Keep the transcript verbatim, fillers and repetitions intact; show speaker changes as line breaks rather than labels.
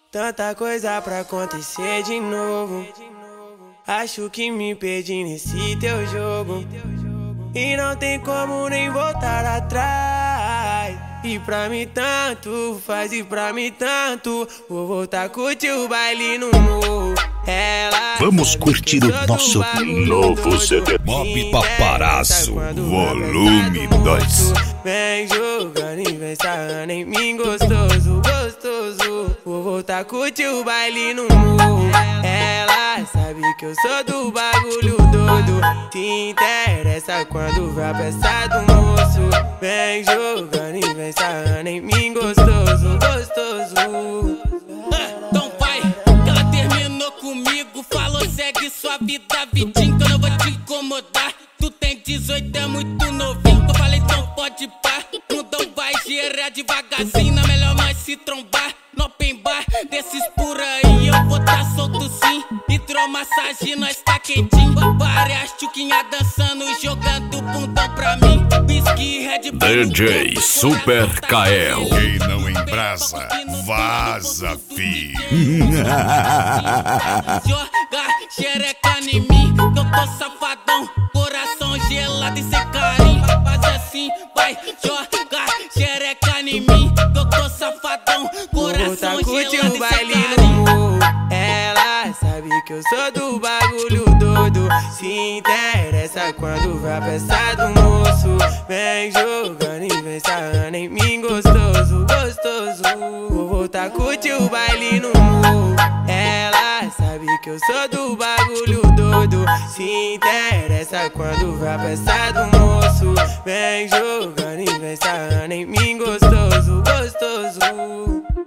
Tanta coisa pra acontecer de novo. Acho que me perdi nesse teu jogo e não tem como nem voltar atrás. E pra mim tanto faz, e pra mim tanto. Vou voltar a curtir o baile no morro. Ela
Vamos curtir o nosso novo C D Bob Paparazzo Volume dois.
Vem jogando e vem sarrando em mim gostoso, gostoso. Vou voltar a curtir o baile no morro. Ela sabe que eu sou do bagulho doido. Se interessa quando vai a peça do moço. Vem jogando e vem sarrando em mim gostoso, gostoso.
Então vai, que ela terminou comigo. Falou segue sua vida, vidinho, que eu não vou te incomodar. Tu tem dezoito, é muito novinho. Eu falei então pode pá. Mundão vai girar devagarzinho. Não é melhor nós se trombar no open bar desses por aí. Eu vou tá solto sim. Hidromassagem, nós tá quentinho. Várias tchuquinhas dançando, jogando bundão pra mim. Whisky, Red Bull,
D J Super Kael.
Quem não embrasa, vaza, fi.
Joga xereca em mim, que eu tô safadão. Coração gelado e sem carinho. Faz assim, vai, joga xereca em mim, que eu tô safadão. Coração gelado e sem carinho.
Ela sabe que eu sou do bagulho doido. Se interessa quando vai a peça do moço. Vem jogando e vem sarrando em mim gostoso, gostoso. Vou voltar a curtir o baile no morro. Ela sabe que eu sou do bagulho doido. Se interessa quando vai a peça do moço. Vem jogando e vem sarrando em mim gostoso, gostoso.